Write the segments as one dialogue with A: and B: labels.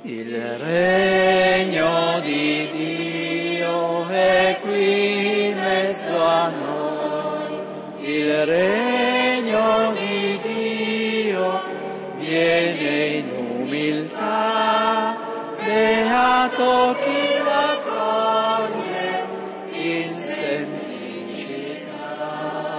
A: Il regno di Dio è qui in mezzo a noi, il regno di Dio viene in umiltà, beato chi l'accoglie in semplicità.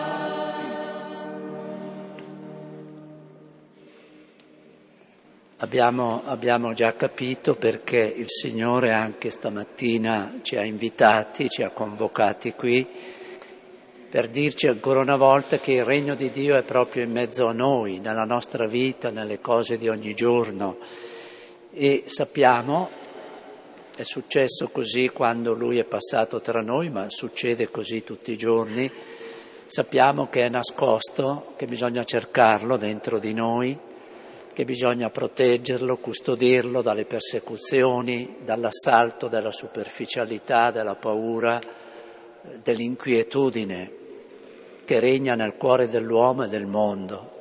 A: Abbiamo già capito perché il Signore anche stamattina ci ha invitati, ci ha convocati qui per dirci ancora una volta che il regno di Dio è proprio in mezzo a noi, nella nostra vita, nelle cose di ogni giorno. E sappiamo, è successo così quando Lui è passato tra noi, ma succede così tutti i giorni, sappiamo che è nascosto, che bisogna cercarlo dentro di noi, che bisogna proteggerlo, custodirlo dalle persecuzioni, dall'assalto della superficialità, della paura, dell'inquietudine che regna nel cuore dell'uomo e del mondo.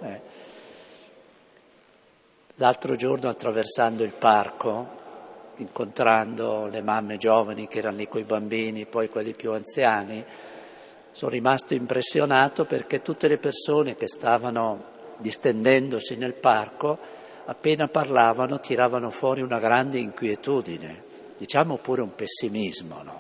A: L'altro giorno, attraversando il parco, incontrando le mamme giovani che erano lì coi bambini, poi quelli più anziani, sono rimasto impressionato perché tutte le persone che stavano distendendosi nel parco, appena parlavano, tiravano fuori una grande inquietudine, diciamo pure un pessimismo, no?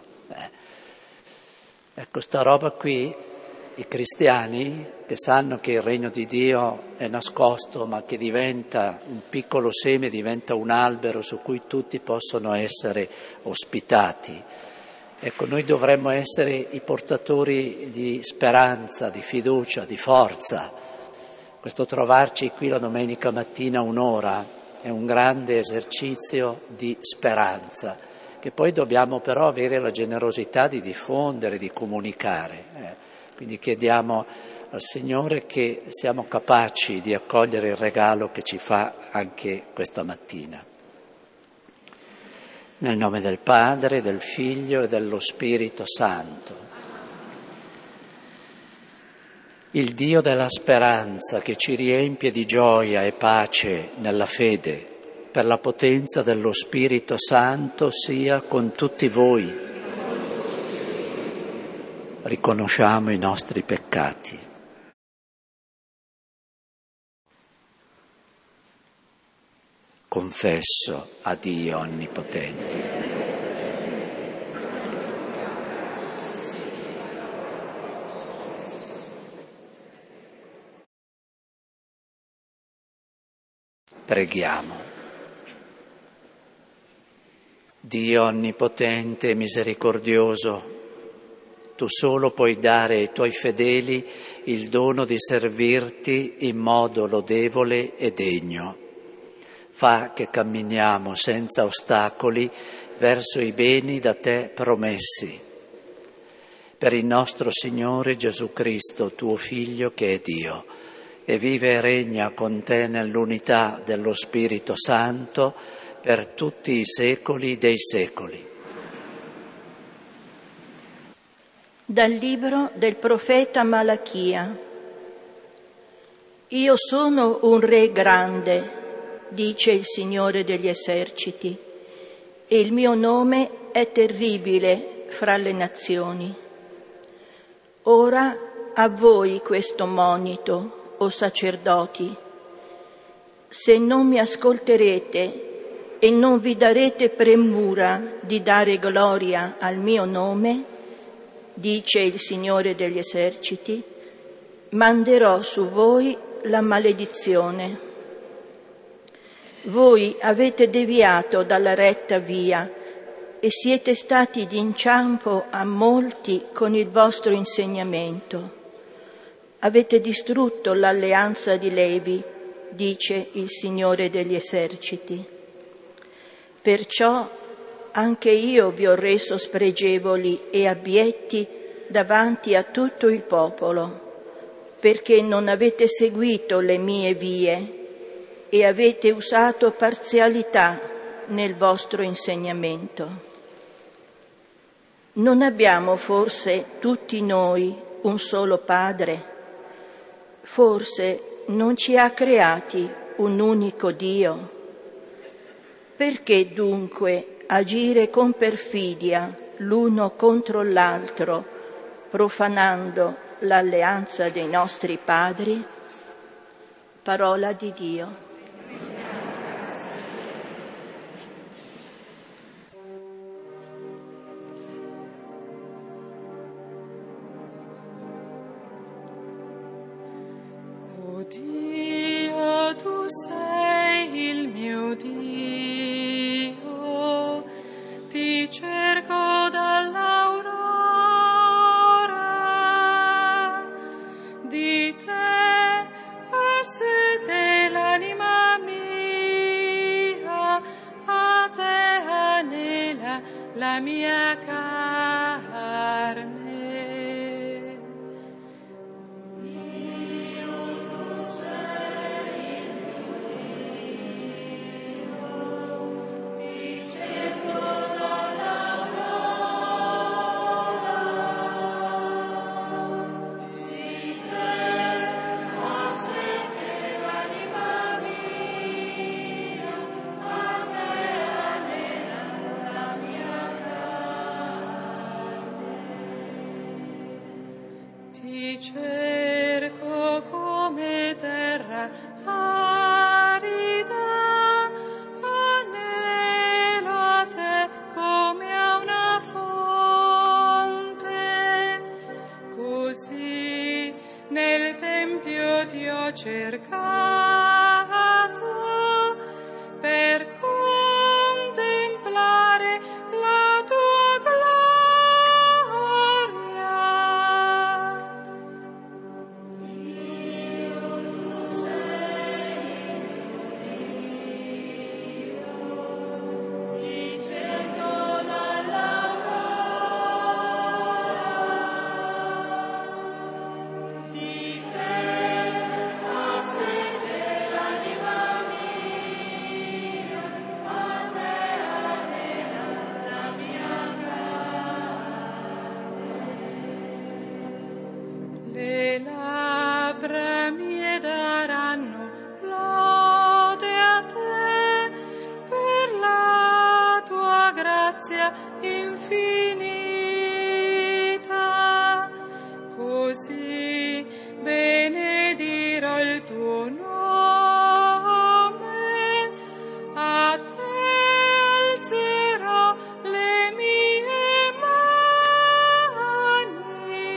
A: Ecco, sta roba qui, i cristiani che sanno che il regno di Dio è nascosto, ma che diventa un piccolo seme, diventa un albero su cui tutti possono essere ospitati. Ecco, noi dovremmo essere i portatori di speranza, di fiducia, di forza. Questo trovarci qui la domenica mattina un'ora è un grande esercizio di speranza, che poi dobbiamo però avere la generosità di diffondere, di comunicare. Quindi chiediamo al Signore che siamo capaci di accogliere il regalo che ci fa anche questa mattina. Nel nome del Padre, del Figlio e dello Spirito Santo. Il Dio della speranza che ci riempie di gioia e pace nella fede, per la potenza dello Spirito Santo, sia con tutti voi. Riconosciamo i nostri peccati. Confesso a Dio Onnipotente. Preghiamo. Dio onnipotente e misericordioso, tu solo puoi dare ai tuoi fedeli il dono di servirti in modo lodevole e degno. Fa che camminiamo senza ostacoli verso i beni da te promessi. Per il nostro Signore Gesù Cristo, tuo Figlio che è Dio, e vive e regna con te nell'unità dello Spirito Santo per tutti i secoli dei secoli.
B: Dal libro del profeta Malachia. Io sono un re grande, dice il Signore degli eserciti, e il mio nome è terribile fra le nazioni. Ora a voi questo monito, o sacerdoti: se non mi ascolterete e non vi darete premura di dare gloria al mio nome, dice il Signore degli eserciti, manderò su voi la maledizione. Voi avete deviato dalla retta via e siete stati d'inciampo a molti con il vostro insegnamento. Avete distrutto l'alleanza di Levi, dice il Signore degli eserciti. Perciò anche io vi ho reso spregevoli e abietti davanti a tutto il popolo, perché non avete seguito le mie vie e avete usato parzialità nel vostro insegnamento. Non abbiamo forse tutti noi un solo Padre? Forse non ci ha creati un unico Dio? Perché dunque agire con perfidia l'uno contro l'altro, profanando l'alleanza dei nostri padri? Parola di Dio.
C: O Dio, tu sei il mio Dio, ti cerco dall'aurora, di te ha sete l'anima mia, a te anela la mia carne. Ti cerco come terra arida, anelo a te come a una fonte, così nel tempio ti ho cercato per contemplare la tua gloria. Le labbra mie daranno lode a te per la tua grazia infinita, così benedirò il tuo nome, a te alzerò le mie mani.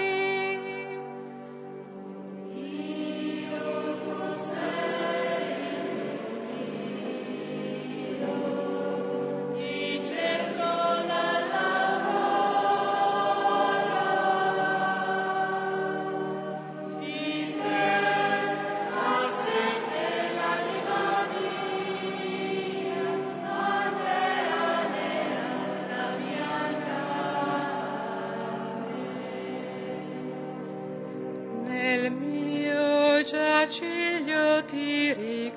C: Nel mio giaciglio ti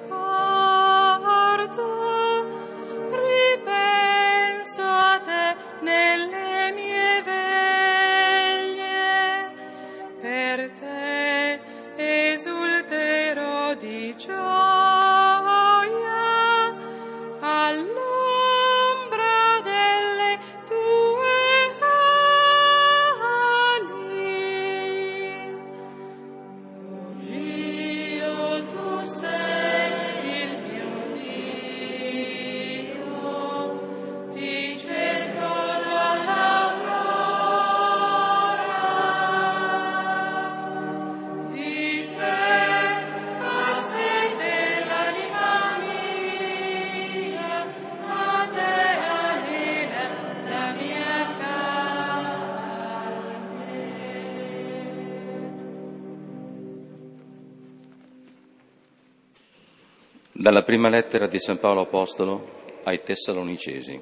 C: ricordo, ripenso a te nelle mie veglie, per te esulterò di gioia all'ombra delle tue ali. O Dio, tu sei il mio Dio, ti cerco dall'aurora, di te ha sete l'anima mia, a te anela la mia carne.
D: Dalla prima lettera di San Paolo Apostolo ai Tessalonicesi.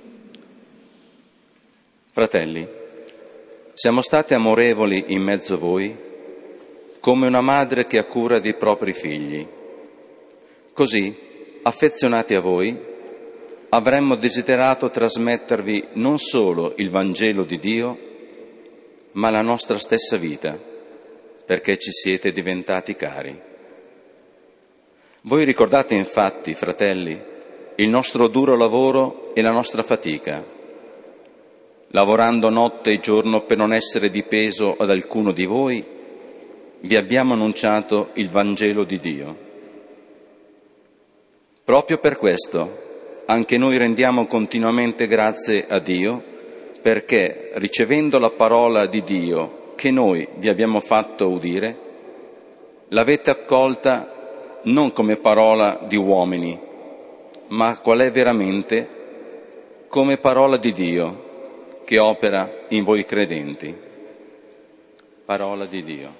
D: Fratelli, siamo stati amorevoli in mezzo a voi come una madre che ha cura dei propri figli. Così, affezionati a voi, avremmo desiderato trasmettervi non solo il Vangelo di Dio, ma la nostra stessa vita, perché ci siete diventati cari. Voi ricordate infatti, fratelli, il nostro duro lavoro e la nostra fatica, lavorando notte e giorno per non essere di peso ad alcuno di voi, vi abbiamo annunciato il Vangelo di Dio. Proprio per questo anche noi rendiamo continuamente grazie a Dio, perché ricevendo la parola di Dio che noi vi abbiamo fatto udire, l'avete accolta non come parola di uomini, ma qual è veramente, come parola di Dio che opera in voi credenti. Parola di Dio.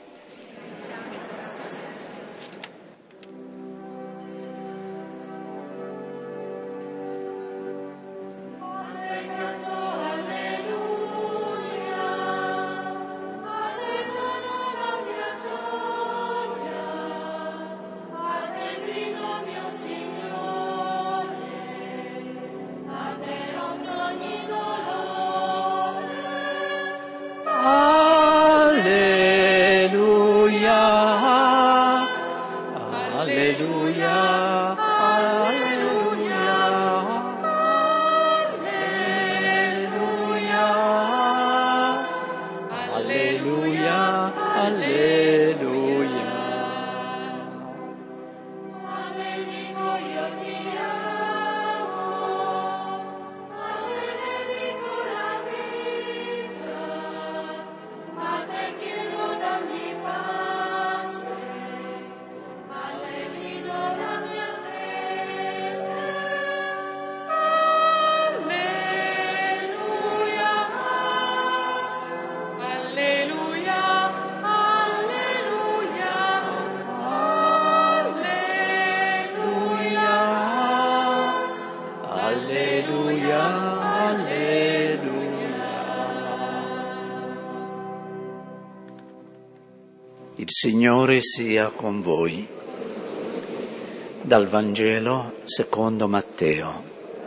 A: Il Signore sia con voi. Dal Vangelo secondo Matteo.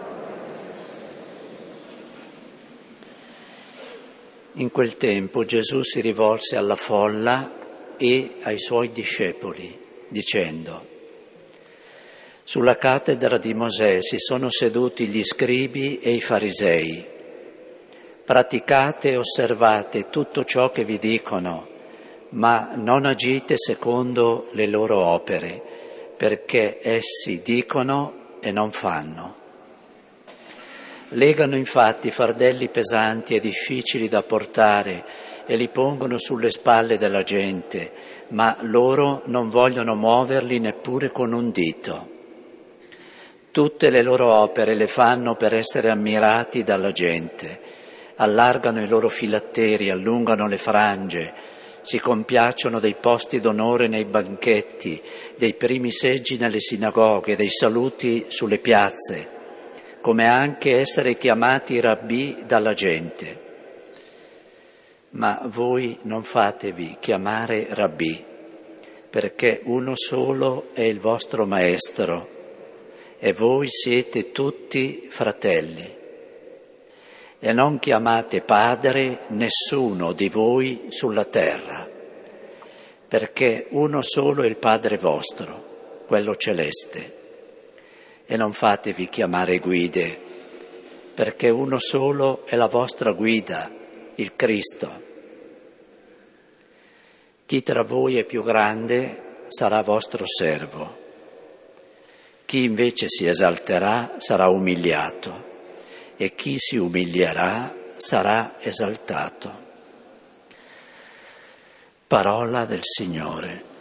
A: In quel tempo Gesù si rivolse alla folla e ai suoi discepoli, dicendo: sulla cattedra di Mosè si sono seduti gli scribi e i farisei. Praticate e osservate tutto ciò che vi dicono, ma non agite secondo le loro opere, perché essi dicono e non fanno. Legano infatti fardelli pesanti e difficili da portare e li pongono sulle spalle della gente, ma loro non vogliono muoverli neppure con un dito. Tutte le loro opere le fanno per essere ammirati dalla gente. Allargano i loro filatteri, allungano le frange, si compiacciono dei posti d'onore nei banchetti, dei primi seggi nelle sinagoghe, dei saluti sulle piazze, come anche essere chiamati rabbì dalla gente. Ma voi non fatevi chiamare rabbì, perché uno solo è il vostro maestro, e voi siete tutti fratelli. E non chiamate padre nessuno di voi sulla terra, perché uno solo è il Padre vostro, quello celeste. E non fatevi chiamare guide, perché uno solo è la vostra guida, il Cristo. Chi tra voi è più grande sarà vostro servo. Chi invece si esalterà sarà umiliato, e chi si umilierà sarà esaltato. Parola del Signore.